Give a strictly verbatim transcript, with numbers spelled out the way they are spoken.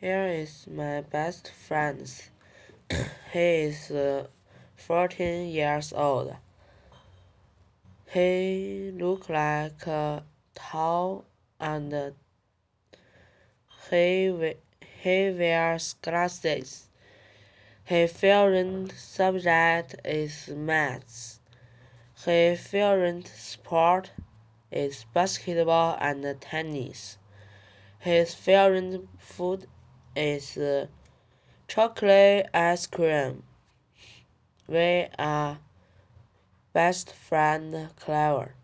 Here is my best friend. He is uh, fourteen years old. He looks like a tall and he, he wears glasses. His favorite subject is maths. His favorite sport is basketball and tennis. His favorite food is uh, chocolate ice cream. We are best friend clever.